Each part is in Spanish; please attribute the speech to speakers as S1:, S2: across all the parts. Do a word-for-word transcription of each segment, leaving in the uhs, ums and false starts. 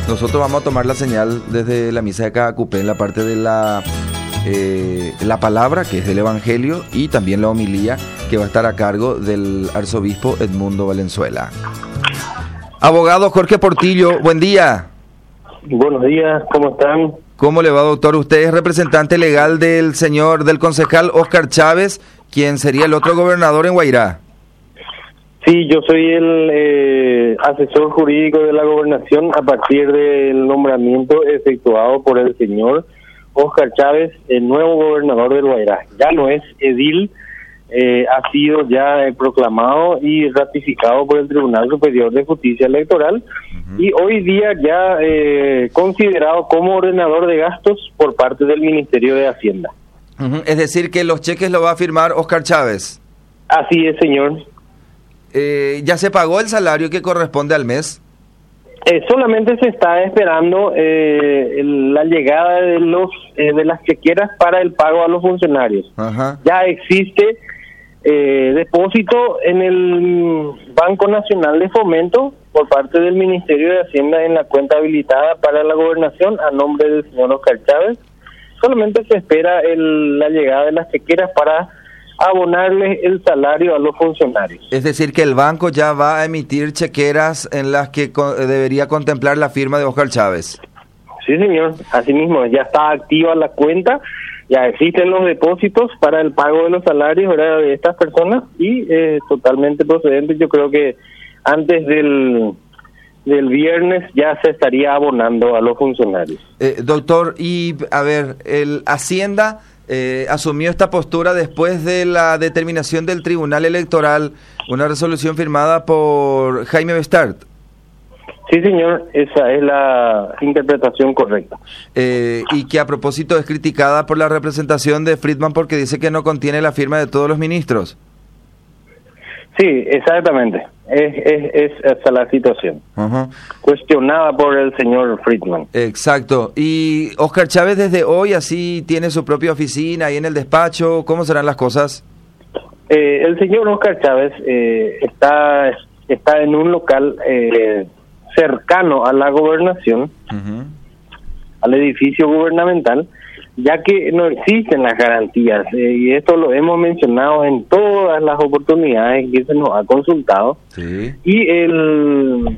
S1: Nosotros vamos a tomar la señal desde la misa de Cacupé en la parte de la, eh, la palabra, que es del Evangelio, y también la homilía, que va a estar a cargo del arzobispo Edmundo Valenzuela. Abogado Jorge Portillo, buen día.
S2: Buenos días, ¿cómo están?
S1: ¿Cómo le va, doctor? Usted es representante legal del señor, del concejal Óscar Chávez, quien sería el otro gobernador en Guairá.
S2: Sí, yo soy el eh, asesor jurídico de la gobernación a partir del nombramiento efectuado por el señor Óscar Chávez, el nuevo gobernador del Guairá. Ya no es edil, eh, ha sido ya eh, proclamado y ratificado por el Tribunal Superior de Justicia Electoral uh-huh. y hoy día ya eh, considerado como ordenador de gastos por parte del Ministerio de Hacienda.
S1: Uh-huh. Es decir, que los cheques lo va a firmar Óscar Chávez.
S2: Así es, señor.
S1: Eh, ¿Ya se pagó el salario que corresponde al mes?
S2: Eh, solamente se está esperando eh, el, la llegada de los eh, de las chequeras para el pago a los funcionarios. Ajá. Ya existe eh, depósito en el Banco Nacional de Fomento por parte del Ministerio de Hacienda en la cuenta habilitada para la gobernación a nombre del señor Óscar Chávez. Solamente se espera el, la llegada de las chequeras para abonarle el salario a los funcionarios.
S1: Es decir, que el banco ya va a emitir chequeras en las que co- debería contemplar la firma de Óscar Chávez.
S2: Sí, señor. Asimismo, ya está activa la cuenta, ya existen los depósitos para el pago de los salarios, ¿verdad?, de estas personas y eh, totalmente procedente. Yo creo que antes del del viernes ya se estaría abonando a los funcionarios.
S1: Eh, doctor, y a ver, el Hacienda Eh, asumió esta postura después de la determinación del Tribunal Electoral, una resolución firmada por Jaime Bestart.
S2: Sí, señor, esa es la interpretación correcta.
S1: Eh, y que a propósito es criticada por la representación de Friedman porque dice que no contiene la firma de todos los ministros.
S2: Sí, exactamente. Es, es, es esa la situación. Uh-huh. Cuestionada por el señor Friedman.
S1: Exacto. Y Óscar Chávez desde hoy así tiene su propia oficina ahí en el despacho. ¿Cómo serán las cosas?
S2: Eh, el señor Óscar Chávez eh, está, está en un local eh, cercano a la gobernación, uh-huh. al edificio gubernamental, ya que no existen las garantías, eh, y esto lo hemos mencionado en todas las oportunidades que se nos ha consultado, sí. Y el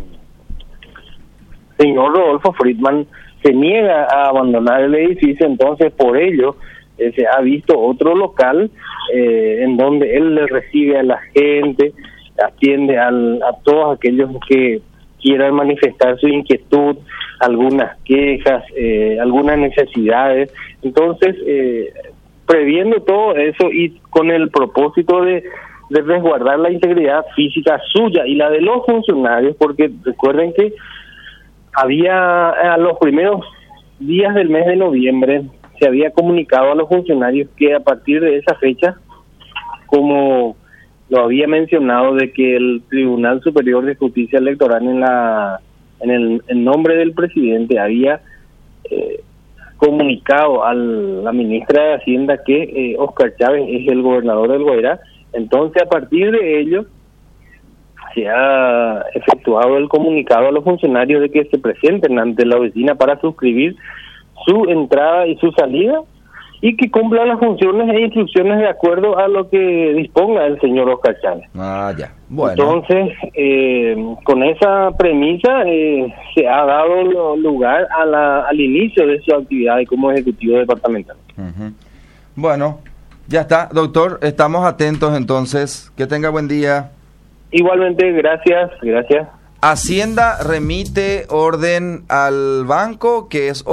S2: señor Rodolfo Friedman se niega a abandonar el edificio, entonces por ello eh, se ha visto otro local eh, en donde él le recibe a la gente, atiende al, a todos aquellos que quieran manifestar su inquietud, algunas quejas, eh, algunas necesidades. Entonces, eh, previendo todo eso y con el propósito de, de resguardar la integridad física suya y la de los funcionarios, porque recuerden que había a los primeros días del mes de noviembre se había comunicado a los funcionarios que a partir de esa fecha, como lo había mencionado, de que el Tribunal Superior de Justicia Electoral en la en el en nombre del presidente había eh, comunicado a la ministra de Hacienda que eh, Óscar Chávez es el gobernador del Guairá. Entonces, a partir de ello se ha efectuado el comunicado a los funcionarios de que se presenten ante la oficina para suscribir su entrada y su salida y que cumplan las funciones e instrucciones de acuerdo a lo que disponga el señor Óscar Chávez.
S1: Ah, ya. Bueno.
S2: Entonces, eh, con esa premisa eh, se ha dado lugar a la, al inicio de su actividad como ejecutivo departamental.
S1: Uh-huh. Bueno, ya está, doctor. Estamos atentos entonces. Que tenga buen día.
S2: Igualmente, gracias, gracias.
S1: Hacienda remite orden al banco, que es